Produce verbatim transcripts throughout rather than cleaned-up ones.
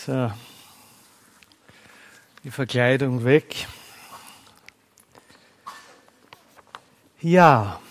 So, die Verkleidung weg. Ja,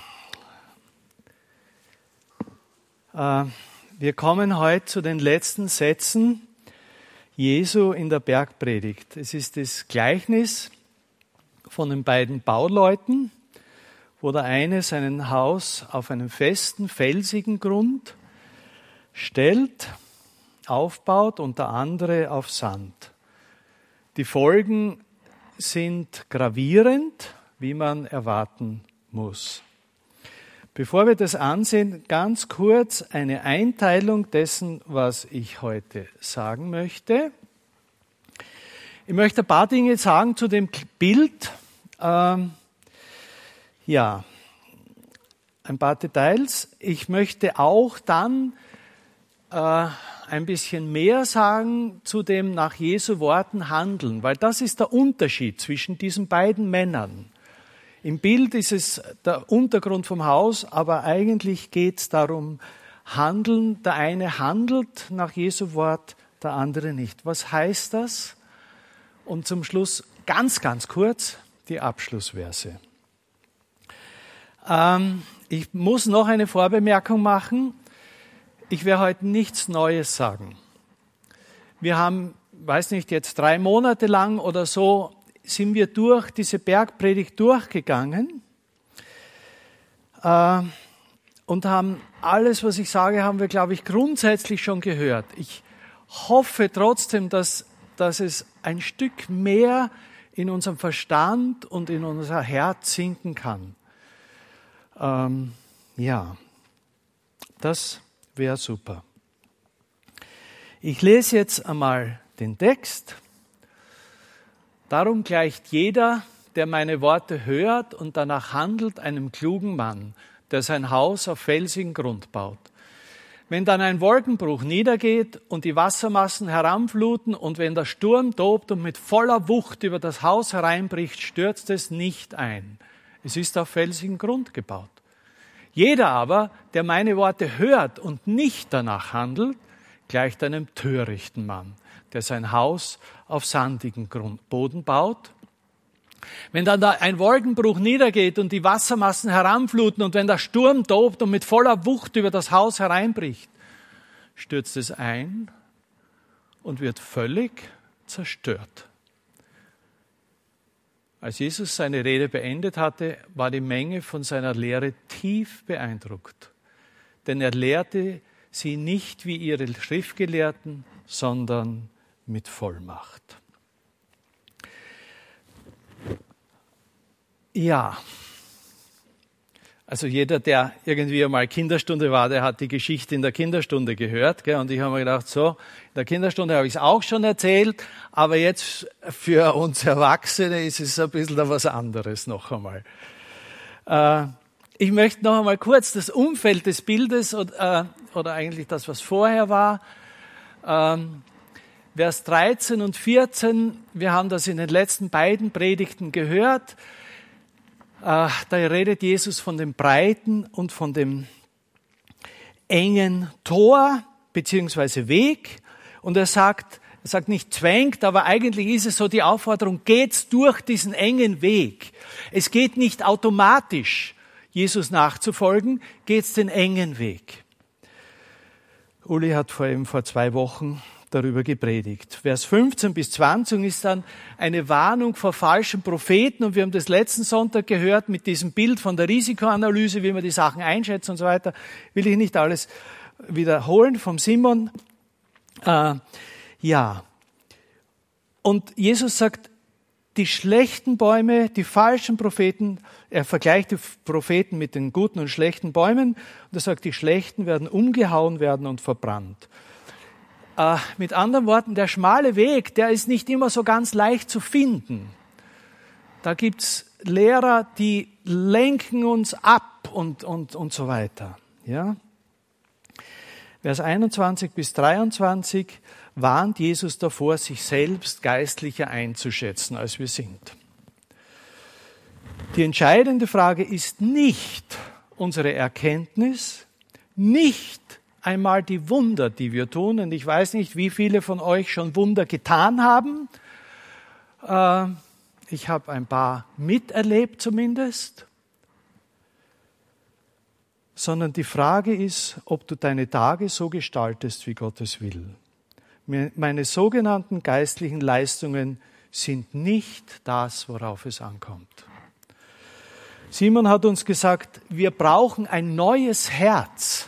äh, wir kommen heute zu den letzten Sätzen Jesu in der Bergpredigt. Es ist das Gleichnis von den beiden Bauleuten, wo der eine sein Haus auf einen festen, felsigen Grund stellt, aufbaut und der andere auf Sand. Die Folgen sind gravierend, wie man erwarten muss. Bevor wir das ansehen, ganz kurz eine Einteilung dessen, was ich heute sagen möchte. Ich möchte ein paar Dinge sagen zu dem Bild. Ähm, ja, ein paar Details. Ich möchte auch dann äh, ein bisschen mehr sagen zu dem nach Jesu Worten handeln, weil das ist der Unterschied zwischen diesen beiden Männern. Im Bild ist es der Untergrund vom Haus, aber eigentlich geht es darum, handeln. Der eine handelt nach Jesu Wort, der andere nicht. Was heißt das? Und zum Schluss ganz, ganz kurz die Abschlussverse. Ähm, ich muss noch eine Vorbemerkung machen. Ich werde heute nichts Neues sagen. Wir haben, weiß nicht, jetzt drei Monate lang oder so, sind wir durch diese Bergpredigt durchgegangen äh, und haben alles, was ich sage, haben wir, glaube ich, grundsätzlich schon gehört. Ich hoffe trotzdem, dass, dass es ein Stück mehr in unserem Verstand und in unser Herz sinken kann. Ähm, ja, das wäre super. Ich lese jetzt einmal den Text. Darum gleicht jeder, der meine Worte hört und danach handelt, einem klugen Mann, der sein Haus auf felsigen Grund baut. Wenn dann ein Wolkenbruch niedergeht und die Wassermassen heranfluten und wenn der Sturm tobt und mit voller Wucht über das Haus hereinbricht, stürzt es nicht ein. Es ist auf felsigen Grund gebaut. Jeder aber, der meine Worte hört und nicht danach handelt, gleicht einem törichten Mann, der sein Haus auf sandigen Boden baut. Wenn dann da ein Wolkenbruch niedergeht und die Wassermassen heranfluten und wenn der Sturm tobt und mit voller Wucht über das Haus hereinbricht, stürzt es ein und wird völlig zerstört. Als Jesus seine Rede beendet hatte, war die Menge von seiner Lehre tief beeindruckt. Denn er lehrte sie nicht wie ihre Schriftgelehrten, sondern mit Vollmacht. Ja, also jeder, der irgendwie einmal Kinderstunde war, der hat die Geschichte in der Kinderstunde gehört. Gell? Und ich habe mir gedacht, so, in der Kinderstunde habe ich es auch schon erzählt, aber jetzt für uns Erwachsene ist es ein bisschen was anderes noch einmal. Äh, ich möchte noch einmal kurz das Umfeld des Bildes oder, äh, oder eigentlich das, was vorher war, ähm, Vers dreizehn und vierzehn, wir haben das in den letzten beiden Predigten gehört. Da redet Jesus von dem breiten und von dem engen Tor beziehungsweise Weg. Und er sagt, er sagt nicht zwängt, aber eigentlich ist es so die Aufforderung, geht's durch diesen engen Weg. Es geht nicht automatisch, Jesus nachzufolgen, geht's den engen Weg. Uli hat vor eben vor zwei Wochen darüber gepredigt. Vers fünfzehn bis zwanzig ist dann eine Warnung vor falschen Propheten und wir haben das letzten Sonntag gehört mit diesem Bild von der Risikoanalyse, wie man die Sachen einschätzt und so weiter. Will ich nicht alles wiederholen vom Simon. Äh, ja. Und Jesus sagt, die schlechten Bäume, die falschen Propheten, er vergleicht die Propheten mit den guten und schlechten Bäumen und er sagt, die schlechten werden umgehauen werden und verbrannt. Äh, mit anderen Worten, der schmale Weg, der ist nicht immer so ganz leicht zu finden. Da gibt's Lehrer, die lenken uns ab und, und, und so weiter. Ja? Vers einundzwanzig bis dreiundzwanzig warnt Jesus davor, sich selbst geistlicher einzuschätzen, als wir sind. Die entscheidende Frage ist nicht unsere Erkenntnis, nicht einmal die Wunder, die wir tun. Und ich weiß nicht, wie viele von euch schon Wunder getan haben. Äh, ich habe ein paar miterlebt zumindest. Sondern die Frage ist, ob du deine Tage so gestaltest, wie Gott es will. Meine sogenannten geistlichen Leistungen sind nicht das, worauf es ankommt. Simon hat uns gesagt, wir brauchen ein neues Herz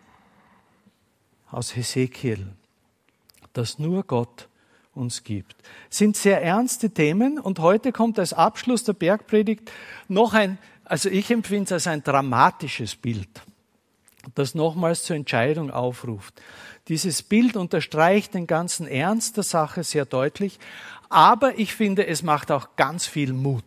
aus Hesekiel, das nur Gott uns gibt. Das sind sehr ernste Themen und heute kommt als Abschluss der Bergpredigt noch ein, also ich empfinde es als ein dramatisches Bild, das nochmals zur Entscheidung aufruft. Dieses Bild unterstreicht den ganzen Ernst der Sache sehr deutlich, aber ich finde, es macht auch ganz viel Mut.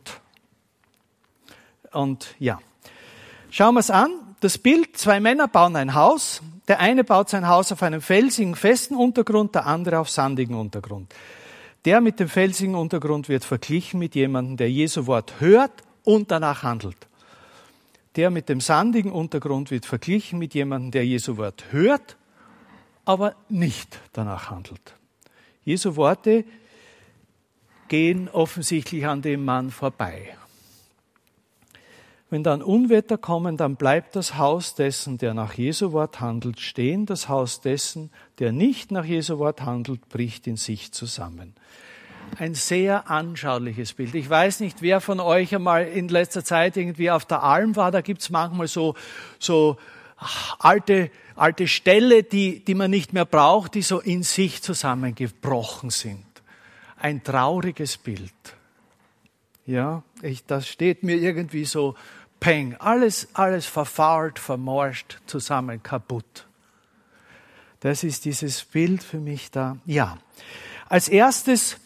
Und ja, schauen wir es an. Das Bild, zwei Männer bauen ein Haus. Der eine baut sein Haus auf einem felsigen, festen Untergrund, der andere auf sandigen Untergrund. Der mit dem felsigen Untergrund wird verglichen mit jemandem, der Jesu Wort hört und danach handelt. Der mit dem sandigen Untergrund wird verglichen mit jemandem, der Jesu Wort hört, aber nicht danach handelt. Jesu Worte gehen offensichtlich an dem Mann vorbei. Wenn dann Unwetter kommen, dann bleibt das Haus dessen, der nach Jesu Wort handelt, stehen. Das Haus dessen, der nicht nach Jesu Wort handelt, bricht in sich zusammen. Ein sehr anschauliches Bild. Ich weiß nicht, wer von euch einmal in letzter Zeit irgendwie auf der Alm war. Da gibt's manchmal so, so alte, alte Ställe, die, die man nicht mehr braucht, die so in sich zusammengebrochen sind. Ein trauriges Bild. Ja, ich, das steht mir irgendwie so, peng, alles, alles verfault, vermorscht, zusammen, kaputt. Das ist dieses Bild für mich da. Ja, als erstes,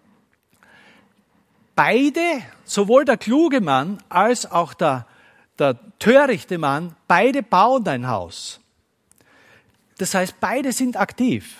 beide, sowohl der kluge Mann als auch der, der törichte Mann, beide bauen ein Haus. Das heißt, beide sind aktiv.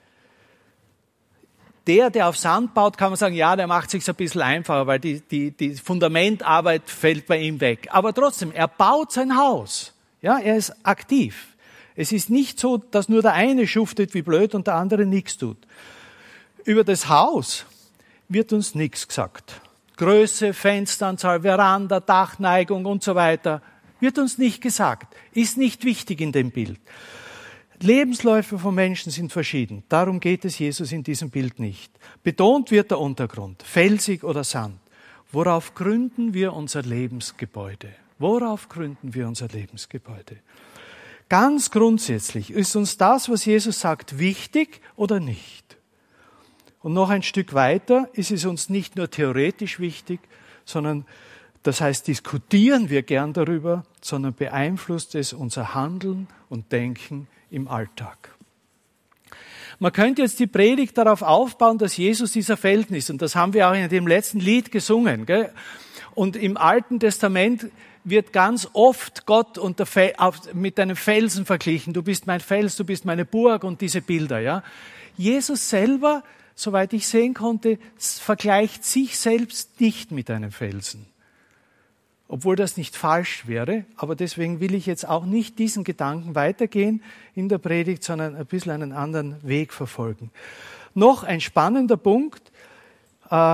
Der, der auf Sand baut, kann man sagen, ja, der macht es sich ein bisschen einfacher, weil die, die, die Fundamentarbeit fällt bei ihm weg. Aber trotzdem, er baut sein Haus. Ja, er ist aktiv. Es ist nicht so, dass nur der eine schuftet wie blöd und der andere nichts tut. Über das Haus wird uns nichts gesagt. Größe, Fensteranzahl, Veranda, Dachneigung und so weiter wird uns nicht gesagt. Ist nicht wichtig in dem Bild. Lebensläufe von Menschen sind verschieden. Darum geht es Jesus in diesem Bild nicht. Betont wird der Untergrund, felsig oder Sand. Worauf gründen wir unser Lebensgebäude? Worauf gründen wir unser Lebensgebäude? Ganz grundsätzlich ist uns das, was Jesus sagt, wichtig oder nicht? Und noch ein Stück weiter ist es uns nicht nur theoretisch wichtig, sondern das heißt, diskutieren wir gern darüber, sondern beeinflusst es unser Handeln und Denken im Alltag. Man könnte jetzt die Predigt darauf aufbauen, dass Jesus dieser Felsen ist. Und das haben wir auch in dem letzten Lied gesungen. Gell? Und im Alten Testament wird ganz oft Gott unter Fe- auf, mit einem Felsen verglichen. Du bist mein Fels, du bist meine Burg und diese Bilder. Ja? Jesus selber, soweit ich sehen konnte, vergleicht sich selbst nicht mit einem Felsen. Obwohl das nicht falsch wäre, aber deswegen will ich jetzt auch nicht diesen Gedanken weitergehen in der Predigt, sondern ein bisschen einen anderen Weg verfolgen. Noch ein spannender Punkt. Äh,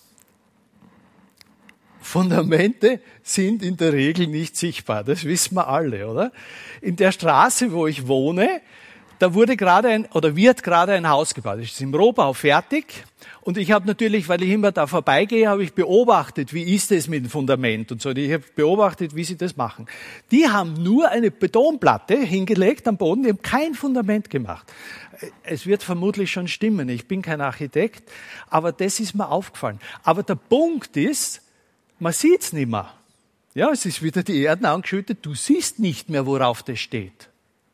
Fundamente sind in der Regel nicht sichtbar, das wissen wir alle, oder? In der Straße, wo ich wohne, da wurde gerade ein, oder wird gerade ein Haus gebaut. Es ist im Rohbau fertig. Und ich habe natürlich, weil ich immer da vorbeigehe, habe ich beobachtet, wie ist es mit dem Fundament und so. Ich habe beobachtet, wie sie das machen. Die haben nur eine Betonplatte hingelegt am Boden, die haben kein Fundament gemacht. Es wird vermutlich schon stimmen, ich bin kein Architekt, aber das ist mir aufgefallen. Aber der Punkt ist, man sieht es nicht mehr. Ja, es ist wieder die Erde angeschüttet, du siehst nicht mehr, worauf das steht.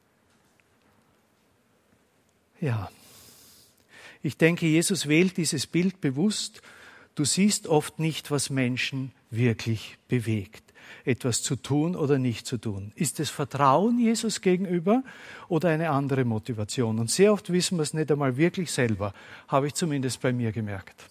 Ja. Ich denke, Jesus wählt dieses Bild bewusst. Du siehst oft nicht, was Menschen wirklich bewegt, etwas zu tun oder nicht zu tun. Ist es Vertrauen Jesus gegenüber oder eine andere Motivation? Und sehr oft wissen wir es nicht einmal wirklich selber, habe ich zumindest bei mir gemerkt.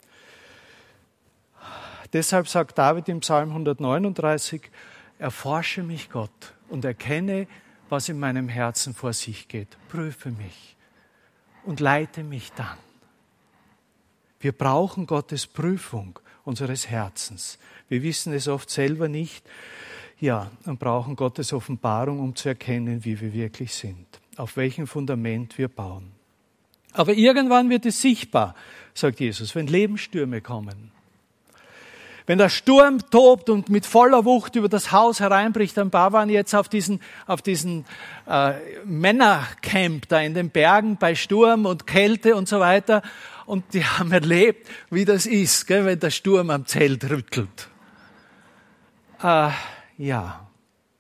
Deshalb sagt David im Psalm hundertneununddreißig, erforsche mich Gott und erkenne was in meinem Herzen vor sich geht. Prüfe mich und leite mich dann. Wir brauchen Gottes Prüfung unseres Herzens. Wir wissen es oft selber nicht. Ja, und brauchen Gottes Offenbarung, um zu erkennen, wie wir wirklich sind, auf welchem Fundament wir bauen. Aber irgendwann wird es sichtbar, sagt Jesus, wenn Lebensstürme kommen. Wenn der Sturm tobt und mit voller Wucht über das Haus hereinbricht, ein paar waren jetzt auf diesen, auf diesen äh, Männercamp da in den Bergen bei Sturm und Kälte und so weiter. Und die haben erlebt, wie das ist, gell, wenn der Sturm am Zelt rüttelt. Äh, ja.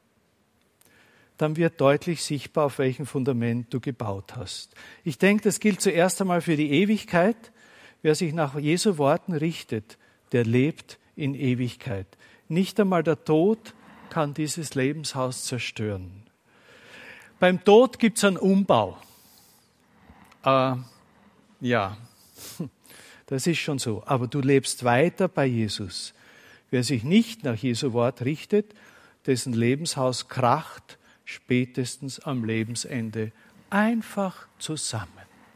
Dann wird deutlich sichtbar, auf welchem Fundament du gebaut hast. Ich denke, das gilt zuerst einmal für die Ewigkeit. Wer sich nach Jesu Worten richtet, der lebt in Ewigkeit. Nicht einmal der Tod kann dieses Lebenshaus zerstören. Beim Tod gibt es einen Umbau. Äh, ja, das ist schon so. Aber du lebst weiter bei Jesus. Wer sich nicht nach Jesu Wort richtet, dessen Lebenshaus kracht spätestens am Lebensende einfach zusammen.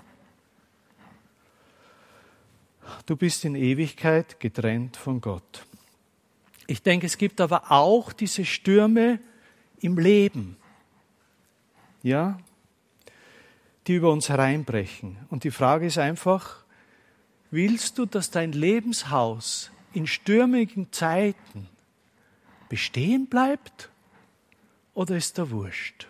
Du bist in Ewigkeit getrennt von Gott. Ich denke, es gibt aber auch diese Stürme im Leben, ja, die über uns hereinbrechen. Und die Frage ist einfach, willst du, dass dein Lebenshaus in stürmigen Zeiten bestehen bleibt oder ist da wurscht?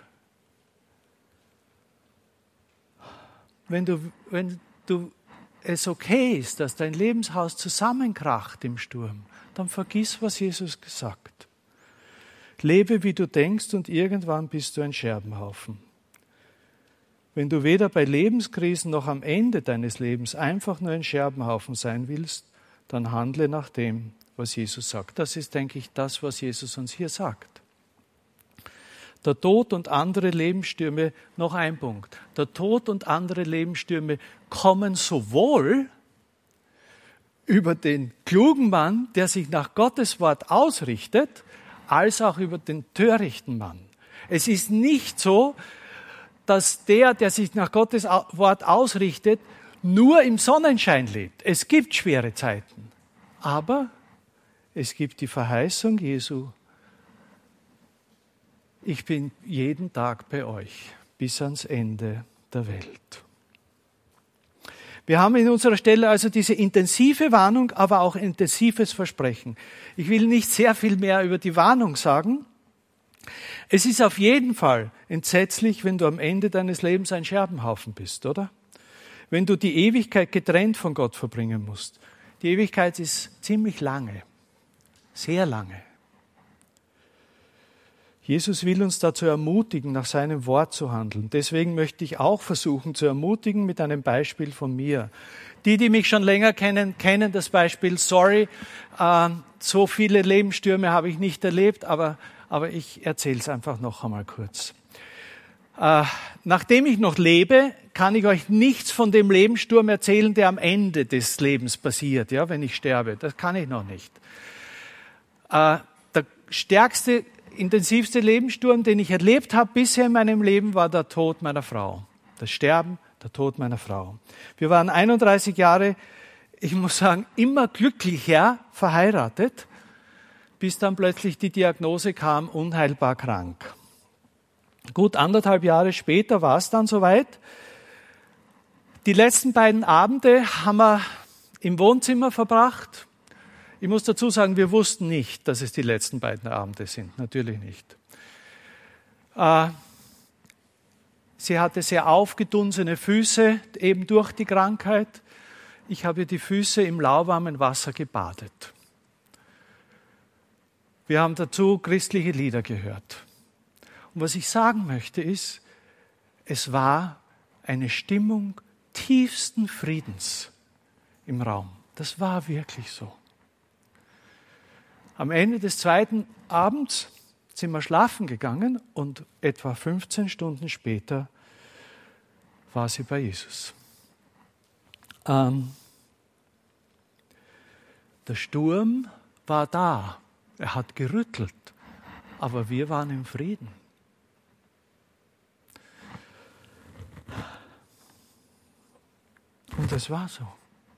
Wenn du, wenn du es okay ist, dass dein Lebenshaus zusammenkracht im Sturm, dann vergiss, was Jesus gesagt. Lebe, wie du denkst, und irgendwann bist du ein Scherbenhaufen. Wenn du weder bei Lebenskrisen noch am Ende deines Lebens einfach nur ein Scherbenhaufen sein willst, dann handle nach dem, was Jesus sagt. Das ist, denke ich, das, was Jesus uns hier sagt. Der Tod und andere Lebensstürme, noch ein Punkt. Der Tod und andere Lebensstürme kommen sowohl über den klugen Mann, der sich nach Gottes Wort ausrichtet, als auch über den törichten Mann. Es ist nicht so, dass der, der sich nach Gottes Wort ausrichtet, nur im Sonnenschein lebt. Es gibt schwere Zeiten, aber es gibt die Verheißung Jesu, ich bin jeden Tag bei euch bis ans Ende der Welt. Wir haben in unserer Stelle also diese intensive Warnung, aber auch intensives Versprechen. Ich will nicht sehr viel mehr über die Warnung sagen. Es ist auf jeden Fall entsetzlich, wenn du am Ende deines Lebens ein Scherbenhaufen bist, oder? Wenn du die Ewigkeit getrennt von Gott verbringen musst. Die Ewigkeit ist ziemlich lange, sehr lange. Jesus will uns dazu ermutigen, nach seinem Wort zu handeln. Deswegen möchte ich auch versuchen zu ermutigen mit einem Beispiel von mir. Die, die mich schon länger kennen, kennen das Beispiel. Sorry, äh, so viele Lebensstürme habe ich nicht erlebt, aber, aber ich erzähle es einfach noch einmal kurz. Äh, nachdem ich noch lebe, kann ich euch nichts von dem Lebenssturm erzählen, der am Ende des Lebens passiert, ja, wenn ich sterbe. Das kann ich noch nicht. Äh, der stärkste intensivste Lebenssturm, den ich erlebt habe bisher in meinem Leben, war der Tod meiner Frau. Das Sterben, der Tod meiner Frau. Wir waren einunddreißig Jahre, ich muss sagen, immer glücklicher verheiratet, bis dann plötzlich die Diagnose kam, unheilbar krank. Gut anderthalb Jahre später war es dann soweit. Die letzten beiden Abende haben wir im Wohnzimmer verbracht. Ich muss dazu sagen, wir wussten nicht, dass es die letzten beiden Abende sind. Natürlich nicht. Äh, sie hatte sehr aufgedunsene Füße, eben durch die Krankheit. Ich habe die Füße im lauwarmen Wasser gebadet. Wir haben dazu christliche Lieder gehört. Und was ich sagen möchte ist, es war eine Stimmung tiefsten Friedens im Raum. Das war wirklich so. Am Ende des zweiten Abends sind wir schlafen gegangen und etwa fünfzehn Stunden später war sie bei Jesus. Ähm, der Sturm war da, er hat gerüttelt, aber wir waren im Frieden. Und das war so.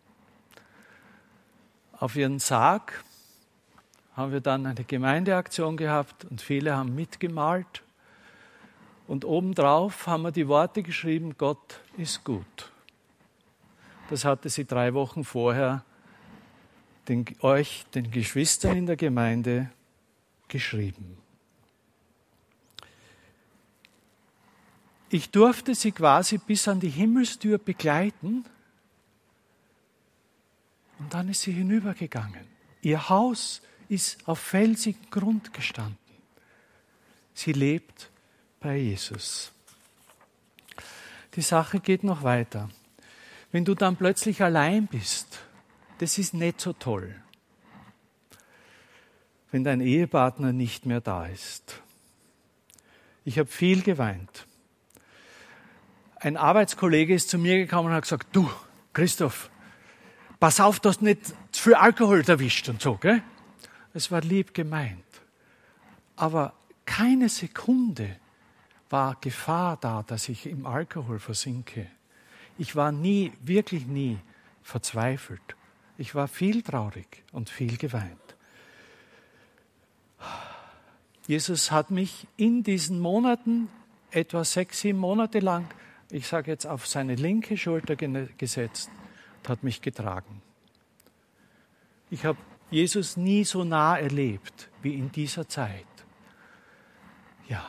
Auf ihren Sarg haben wir dann eine Gemeindeaktion gehabt und viele haben mitgemalt. Und obendrauf haben wir die Worte geschrieben, Gott ist gut. Das hatte sie drei Wochen vorher den, euch, den Geschwistern in der Gemeinde, geschrieben. Ich durfte sie quasi bis an die Himmelstür begleiten und dann ist sie hinübergegangen. Ihr Haus ist auf felsigem Grund gestanden. Sie lebt bei Jesus. Die Sache geht noch weiter. Wenn du dann plötzlich allein bist, das ist nicht so toll. Wenn dein Ehepartner nicht mehr da ist. Ich habe viel geweint. Ein Arbeitskollege ist zu mir gekommen und hat gesagt, du, Christoph, pass auf, dass du nicht zu viel Alkohol erwischt und so, gell? Es war lieb gemeint. Aber keine Sekunde war Gefahr da, dass ich im Alkohol versinke. Ich war nie, wirklich nie verzweifelt. Ich war viel traurig und viel geweint. Jesus hat mich in diesen Monaten, etwa sechs, sieben Monate lang, ich sage jetzt, auf seine linke Schulter gesetzt und hat mich getragen. Ich habe Jesus nie so nah erlebt wie in dieser Zeit. Ja.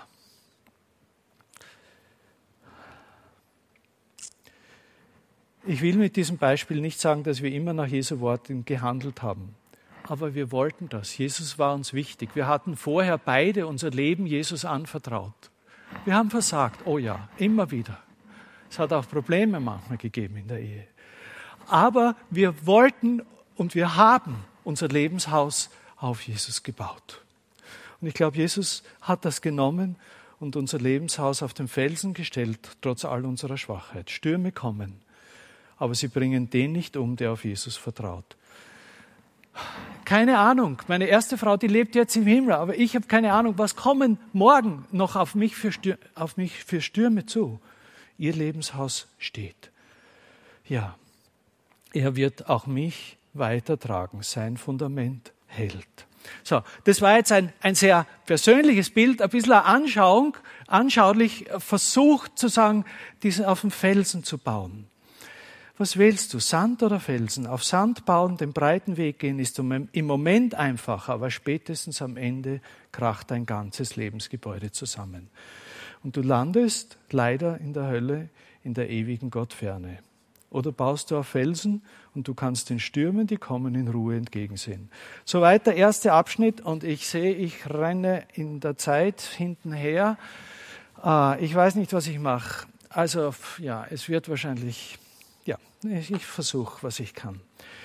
Ich will mit diesem Beispiel nicht sagen, dass wir immer nach Jesu Worten gehandelt haben. Aber wir wollten das. Jesus war uns wichtig. Wir hatten vorher beide unser Leben Jesus anvertraut. Wir haben versagt. Oh ja, immer wieder. Es hat auch Probleme manchmal gegeben in der Ehe. Aber wir wollten und wir haben unser Lebenshaus auf Jesus gebaut. Und ich glaube, Jesus hat das genommen und unser Lebenshaus auf den Felsen gestellt, trotz all unserer Schwachheit. Stürme kommen, aber sie bringen den nicht um, der auf Jesus vertraut. Keine Ahnung, meine erste Frau, die lebt jetzt im Himmel, aber ich habe keine Ahnung, was kommen morgen noch auf mich für, Stür- auf mich für Stürme zu. Ihr Lebenshaus steht. Ja, er wird auch mich weitertragen. Sein Fundament hält. So, das war jetzt ein, ein sehr persönliches Bild, ein bisschen eine Anschauung, anschaulich versucht zu sagen, diesen auf dem Felsen zu bauen. Was wählst du, Sand oder Felsen? Auf Sand bauen, den breiten Weg gehen, ist im Moment einfacher, aber spätestens am Ende kracht dein ganzes Lebensgebäude zusammen. Und du landest leider in der Hölle, in der ewigen Gottferne. Oder baust du auf Felsen und du kannst den Stürmen, die kommen, in Ruhe entgegensehen. Soweit der erste Abschnitt und ich sehe, ich renne in der Zeit hintenher. Ich weiß nicht, was ich mache. Also ja, es wird wahrscheinlich, ja, ich versuche, was ich kann.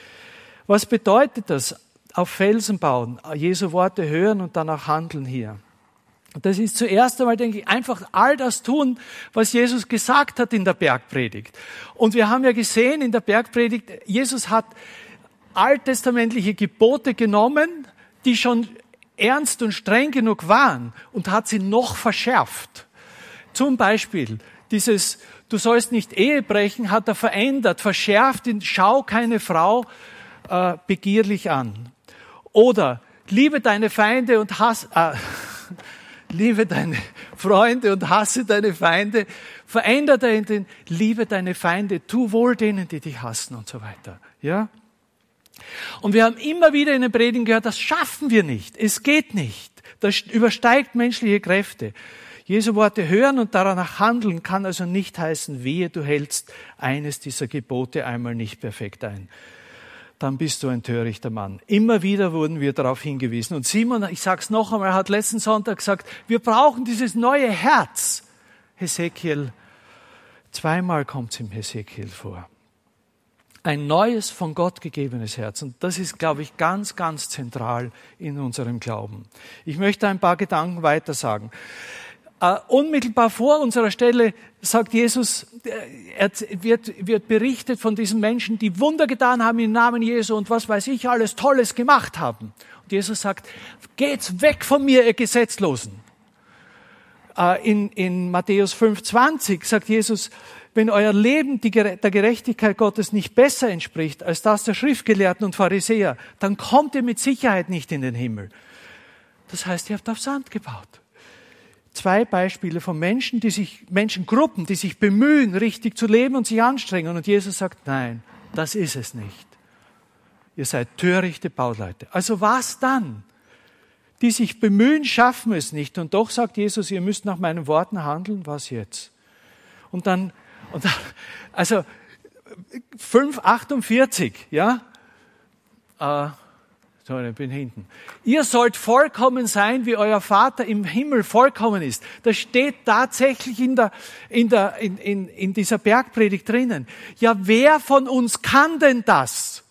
Was bedeutet das? Auf Felsen bauen, Jesu Worte hören und danach handeln hier. Das ist zuerst einmal, denke ich, einfach all das tun, was Jesus gesagt hat in der Bergpredigt. Und wir haben ja gesehen in der Bergpredigt, Jesus hat alttestamentliche Gebote genommen, die schon ernst und streng genug waren und hat sie noch verschärft. Zum Beispiel dieses, du sollst nicht Ehe brechen, hat er verändert, verschärft in, schau keine Frau äh, begierlich an. Oder liebe deine Feinde und hass, äh, liebe deine Freunde und hasse deine Feinde. Verändert er in den, liebe deine Feinde, tu wohl denen, die dich hassen und so weiter. Ja? Und wir haben immer wieder in den Predigen gehört, das schaffen wir nicht. Es geht nicht. Das übersteigt menschliche Kräfte. Jesu Worte hören und danach handeln kann also nicht heißen, wehe, du hältst eines dieser Gebote einmal nicht perfekt ein. Dann bist du ein törichter Mann. Immer wieder wurden wir darauf hingewiesen. Und Simon, ich sage es noch einmal, hat letzten Sonntag gesagt, wir brauchen dieses neue Herz. Hesekiel, zweimal kommt es im Hesekiel vor. Ein neues, von Gott gegebenes Herz. Und das ist, glaube ich, ganz, ganz zentral in unserem Glauben. Ich möchte ein paar Gedanken weiter sagen. Uh, unmittelbar vor unserer Stelle sagt Jesus, er wird, wird berichtet von diesen Menschen, die Wunder getan haben im Namen Jesu und was weiß ich alles Tolles gemacht haben. Und Jesus sagt, geht's weg von mir, ihr Gesetzlosen. In, in Matthäus fünf zwanzig sagt Jesus, wenn euer Leben die, der Gerechtigkeit Gottes nicht besser entspricht als das der Schriftgelehrten und Pharisäer, dann kommt ihr mit Sicherheit nicht in den Himmel. Das heißt, ihr habt auf Sand gebaut. Zwei Beispiele von Menschen, die sich, Menschengruppen, die sich bemühen, richtig zu leben und sich anstrengen. Und Jesus sagt, nein, das ist es nicht. Ihr seid törichte Bauleute. Also was dann? Die sich bemühen, schaffen es nicht. Und doch sagt Jesus, ihr müsst nach meinen Worten handeln. Was jetzt? Und dann, und dann also fünf achtundvierzig, ja? Äh, sorry, ich bin hinten. Ihr sollt vollkommen sein, wie euer Vater im Himmel vollkommen ist. Das steht tatsächlich in der, in der, in, in, in dieser Bergpredigt drinnen. Ja, wer von uns kann denn das?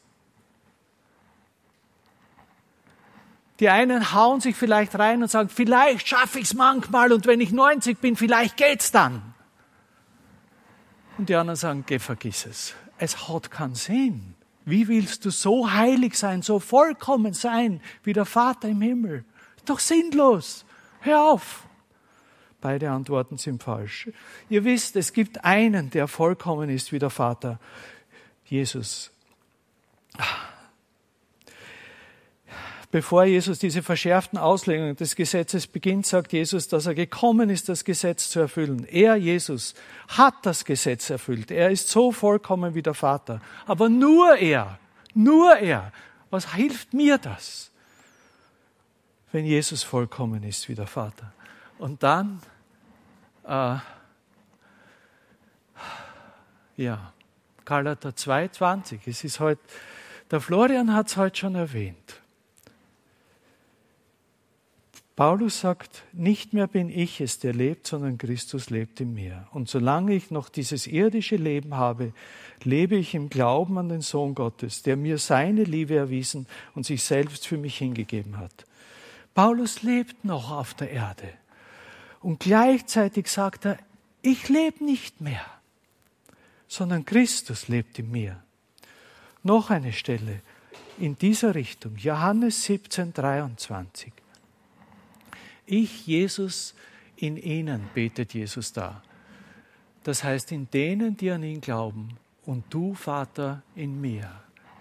Die einen hauen sich vielleicht rein und sagen, vielleicht schaffe ich es manchmal und wenn ich neunzig bin, vielleicht geht's dann. Und die anderen sagen, geh, vergiss es. Es hat keinen Sinn. Wie willst du so heilig sein, so vollkommen sein, wie der Vater im Himmel? Doch sinnlos. Hör auf. Beide Antworten sind falsch. Ihr wisst, es gibt einen, der vollkommen ist wie der Vater, Jesus. Bevor Jesus diese verschärften Auslegungen des Gesetzes beginnt, sagt Jesus, dass er gekommen ist, das Gesetz zu erfüllen. Er, Jesus, hat das Gesetz erfüllt. Er ist so vollkommen wie der Vater. Aber nur er, nur er. Was hilft mir das, wenn Jesus vollkommen ist wie der Vater? Und dann, äh, ja, Galater zwei zwanzig. Es ist heute, der Florian hat es heute schon erwähnt. Paulus sagt, nicht mehr bin ich es, der lebt, sondern Christus lebt in mir. Und solange ich noch dieses irdische Leben habe, lebe ich im Glauben an den Sohn Gottes, der mir seine Liebe erwiesen und sich selbst für mich hingegeben hat. Paulus lebt noch auf der Erde. Und gleichzeitig sagt er, ich lebe nicht mehr, sondern Christus lebt in mir. Noch eine Stelle in dieser Richtung, Johannes siebzehn dreiundzwanzig. Ich, Jesus, in ihnen, betet Jesus da. Das heißt, in denen, die an ihn glauben, und du, Vater, in mir.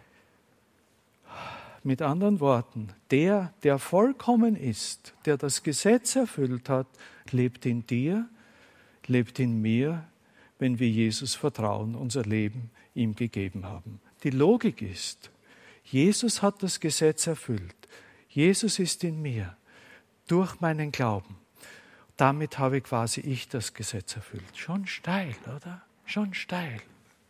Mit anderen Worten, der, der vollkommen ist, der das Gesetz erfüllt hat, lebt in dir, lebt in mir, wenn wir Jesus vertrauen, unser Leben ihm gegeben haben. Die Logik ist, Jesus hat das Gesetz erfüllt. Jesus ist in mir. Durch meinen Glauben. Damit habe quasi ich das Gesetz erfüllt. Schon steil, oder? Schon steil.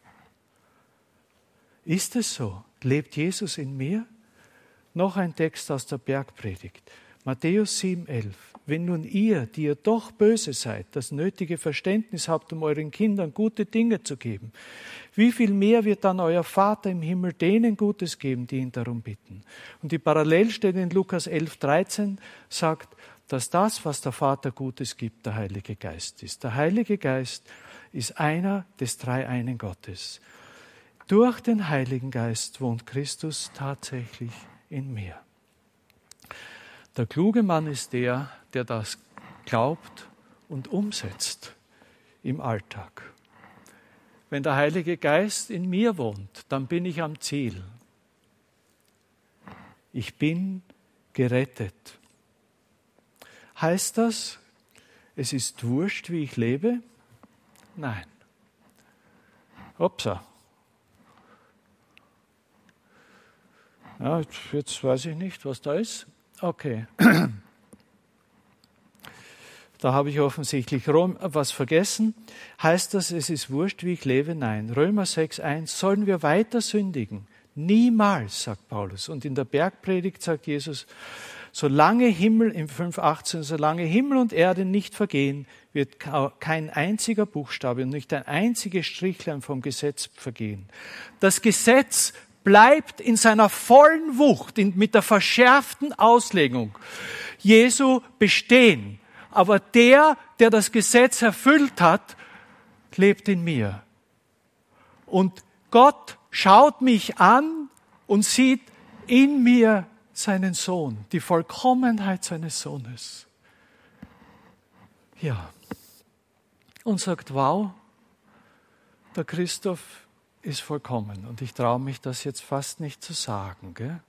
Ist es so? Lebt Jesus in mir? Noch ein Text aus der Bergpredigt. Matthäus sieben elf. Wenn nun ihr, die ihr doch böse seid, das nötige Verständnis habt, um euren Kindern gute Dinge zu geben, wie viel mehr wird dann euer Vater im Himmel denen Gutes geben, die ihn darum bitten? Und die Parallelstelle in Lukas elf dreizehn sagt, dass das, was der Vater Gutes gibt, der Heilige Geist ist. Der Heilige Geist ist einer des Dreieinen Gottes. Durch den Heiligen Geist wohnt Christus tatsächlich in mir. Der kluge Mann ist der, der das glaubt und umsetzt im Alltag. Wenn der Heilige Geist in mir wohnt, dann bin ich am Ziel. Ich bin gerettet. Heißt das, es ist wurscht, wie ich lebe? Nein. Upsa. Ja, jetzt weiß ich nicht, was da ist. Okay. Da habe ich offensichtlich was vergessen. Heißt das, es ist wurscht, wie ich lebe? Nein. Römer sechs eins. Sollen wir weiter sündigen? Niemals, sagt Paulus. Und in der Bergpredigt sagt Jesus, solange Himmel, im fünf achtzehn, solange Himmel und Erde nicht vergehen, wird kein einziger Buchstabe und nicht ein einziges Strichlein vom Gesetz vergehen. Das Gesetz bleibt in seiner vollen Wucht, in, mit der verschärften Auslegung Jesu bestehen. Aber der, der das Gesetz erfüllt hat, lebt in mir. Und Gott schaut mich an und sieht in mir seinen Sohn, die Vollkommenheit seines Sohnes. Ja. Und sagt, wow, der Christoph ist vollkommen. Und ich traue mich das jetzt fast nicht zu sagen, gell?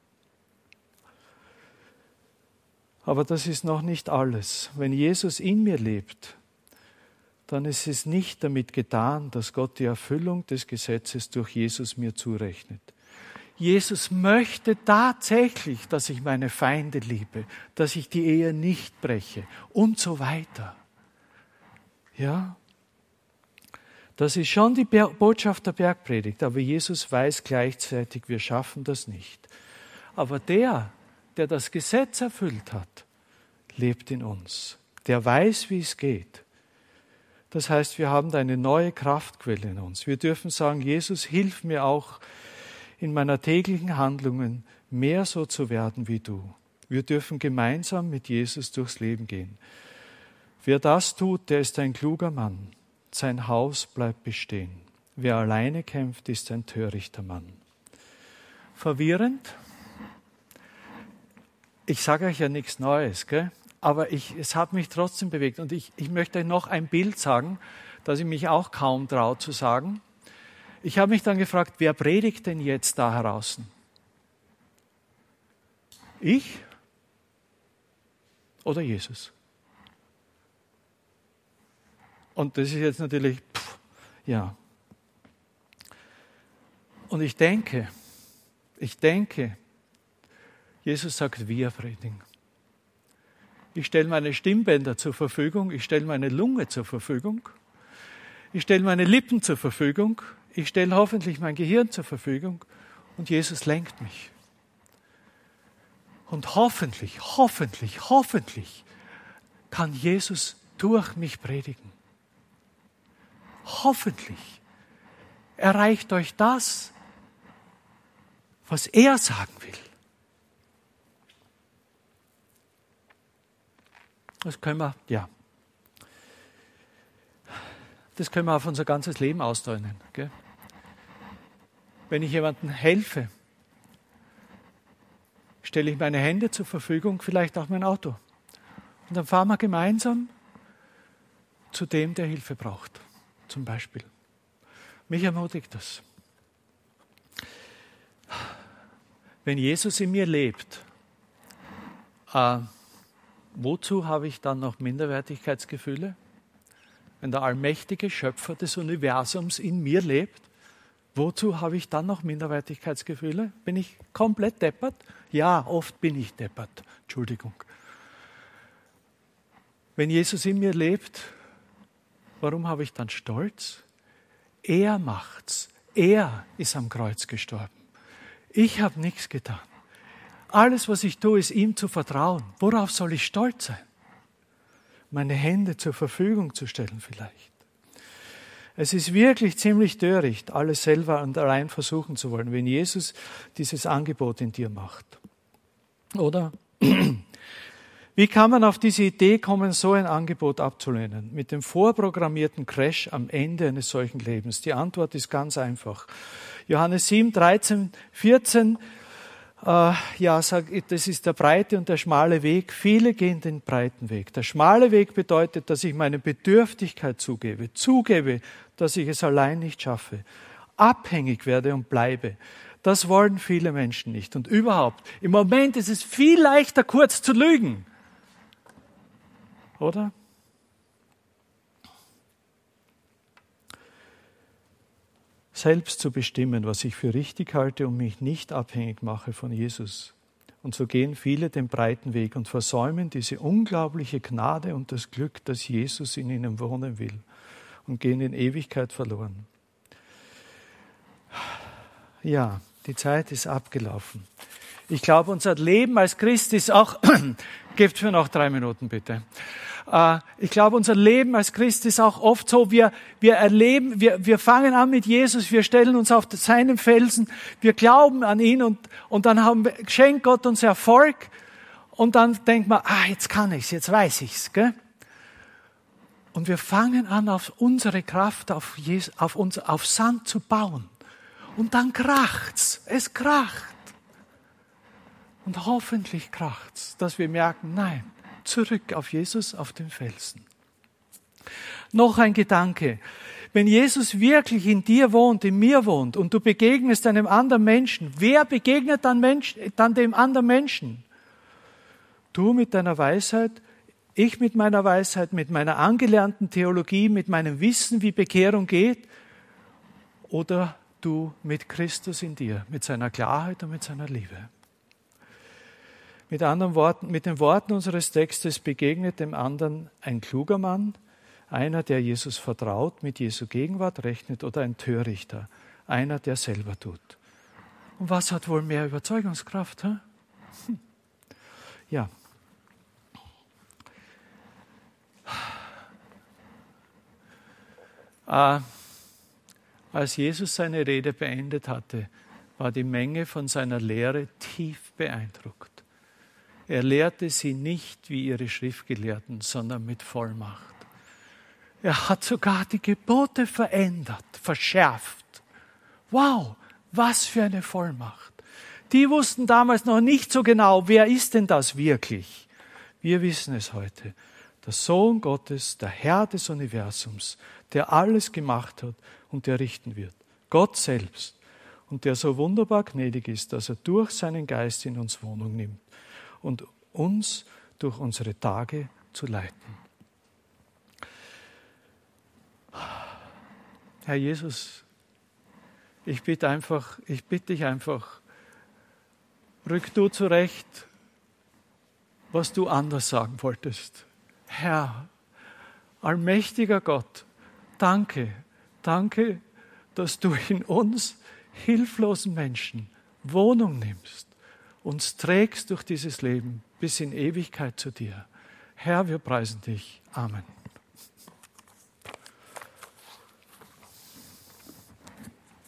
Aber das ist noch nicht alles. Wenn Jesus in mir lebt, dann ist es nicht damit getan, dass Gott die Erfüllung des Gesetzes durch Jesus mir zurechnet. Jesus möchte tatsächlich, dass ich meine Feinde liebe, dass ich die Ehe nicht breche und so weiter. Ja, das ist schon die Botschaft der Bergpredigt, aber Jesus weiß gleichzeitig, wir schaffen das nicht. Aber der, der das Gesetz erfüllt hat, lebt in uns. Der weiß, wie es geht. Das heißt, wir haben da eine neue Kraftquelle in uns. Wir dürfen sagen, Jesus, hilf mir auch in meiner täglichen Handlungen mehr so zu werden wie du. Wir dürfen gemeinsam mit Jesus durchs Leben gehen. Wer das tut, der ist ein kluger Mann. Sein Haus bleibt bestehen. Wer alleine kämpft, ist ein törichter Mann. Verwirrend? Ich sage euch ja nichts Neues, gell? Aber ich, es hat mich trotzdem bewegt. Und ich, ich möchte euch noch ein Bild sagen, das ich mich auch kaum traue zu sagen. Ich habe mich dann gefragt, wer predigt denn jetzt da draußen? Ich oder Jesus? Und das ist jetzt natürlich, pff, ja. Und ich denke, ich denke, Jesus sagt, wir predigen. Ich stelle meine Stimmbänder zur Verfügung, ich stelle meine Lunge zur Verfügung, ich stelle meine Lippen zur Verfügung, ich stelle hoffentlich mein Gehirn zur Verfügung und Jesus lenkt mich. Und hoffentlich, hoffentlich, hoffentlich kann Jesus durch mich predigen. Hoffentlich erreicht euch das, was er sagen will. Das können wir, ja. Das können wir auf unser ganzes Leben ausdehnen. Gell? Wenn ich jemandem helfe, stelle ich meine Hände zur Verfügung, vielleicht auch mein Auto. Und dann fahren wir gemeinsam zu dem, der Hilfe braucht, zum Beispiel. Mich ermutigt das. Wenn Jesus in mir lebt, äh, wozu habe ich dann noch Minderwertigkeitsgefühle? Wenn der allmächtige Schöpfer des Universums in mir lebt, wozu habe ich dann noch Minderwertigkeitsgefühle? Bin ich komplett deppert? Ja, oft bin ich deppert. Entschuldigung. Wenn Jesus in mir lebt, warum habe ich dann Stolz? Er macht's. Er ist am Kreuz gestorben. Ich habe nichts getan. Alles, was ich tue, ist ihm zu vertrauen. Worauf soll ich stolz sein? Meine Hände zur Verfügung zu stellen vielleicht. Es ist wirklich ziemlich töricht, alles selber und allein versuchen zu wollen, wenn Jesus dieses Angebot in dir macht. Oder? Wie kann man auf diese Idee kommen, so ein Angebot abzulehnen? Mit dem vorprogrammierten Crash am Ende eines solchen Lebens. Die Antwort ist ganz einfach. Johannes sieben, dreizehn, vierzehn, äh, ja, sag, das ist der breite und der schmale Weg. Viele gehen den breiten Weg. Der schmale Weg bedeutet, dass ich meine Bedürftigkeit zugebe, zugebe, dass ich es allein nicht schaffe, abhängig werde und bleibe. Das wollen viele Menschen nicht. Und überhaupt, im Moment ist es viel leichter, kurz zu lügen. Oder? Selbst zu bestimmen, was ich für richtig halte und mich nicht abhängig mache von Jesus. Und so gehen viele den breiten Weg und versäumen diese unglaubliche Gnade und das Glück, dass Jesus in ihnen wohnen will, und gehen in Ewigkeit verloren. Ja, die Zeit ist abgelaufen. Ich glaube, unser Leben als Christ ist auch, gebt mir noch drei Minuten bitte. Ich glaube, unser Leben als Christ ist auch oft so, wir, wir erleben, wir, wir fangen an mit Jesus, wir stellen uns auf seinen Felsen, wir glauben an ihn und, und dann haben wir, schenkt Gott uns Erfolg und dann denkt man, ah, jetzt kann ich's, jetzt weiß ich's, gell? Und wir fangen an, auf unsere Kraft, auf, Jesus, auf, uns, auf Sand zu bauen. Und dann kracht's, es kracht. Und hoffentlich kracht's, dass wir merken, nein, zurück auf Jesus, auf den Felsen. Noch ein Gedanke. Wenn Jesus wirklich in dir wohnt, in mir wohnt und du begegnest einem anderen Menschen, wer begegnet dann, Mensch, dann dem anderen Menschen? Du mit deiner Weisheit, ich mit meiner Weisheit, mit meiner angelernten Theologie, mit meinem Wissen, wie Bekehrung geht, oder du mit Christus in dir, mit seiner Klarheit und mit seiner Liebe. Mit anderen Worten, mit den Worten unseres Textes begegnet dem anderen ein kluger Mann, einer, der Jesus vertraut, mit Jesu Gegenwart rechnet, oder ein Törichter, einer, der selber tut. Und was hat wohl mehr Überzeugungskraft? Hm? Ja. Äh, als Jesus seine Rede beendet hatte, war die Menge von seiner Lehre tief beeindruckt. Er lehrte sie nicht wie ihre Schriftgelehrten, sondern mit Vollmacht. Er hat sogar die Gebote verändert, verschärft. Wow, was für eine Vollmacht. Die wussten damals noch nicht so genau, wer ist denn das wirklich? Wir wissen es heute. Der Sohn Gottes, der Herr des Universums, der alles gemacht hat und der richten wird. Gott selbst. Und der so wunderbar gnädig ist, dass er durch seinen Geist in uns Wohnung nimmt und uns durch unsere Tage zu leiten. Herr Jesus, ich bitte einfach, ich bitte dich einfach, rück du zurecht, was du anders sagen wolltest. Herr, allmächtiger Gott, danke, danke, dass du in uns hilflosen Menschen Wohnung nimmst, uns trägst durch dieses Leben bis in Ewigkeit zu dir. Herr, wir preisen dich. Amen.